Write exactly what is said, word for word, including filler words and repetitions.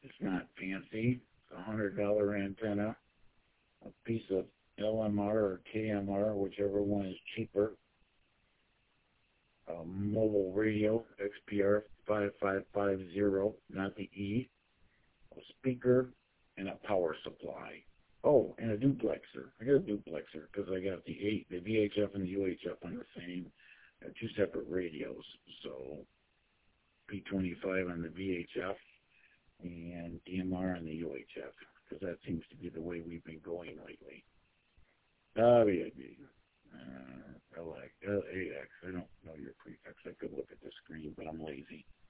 It's not fancy. It's a hundred dollar antenna, a piece of L M R or K M R, whichever one is cheaper. A mobile radio, X P R five five five zero, not the E. A speaker, and a power supply. Oh, and a duplexer. I got a duplexer because I got the eight, the V H F and the U H F on the same, uh, two separate radios. So P twenty-five on the V H F and D M R on the U H F because that seems to be the way we've been going lately. W A B, uh, L X, L A X. I don't know your prefix. I could look at the screen, but I'm lazy.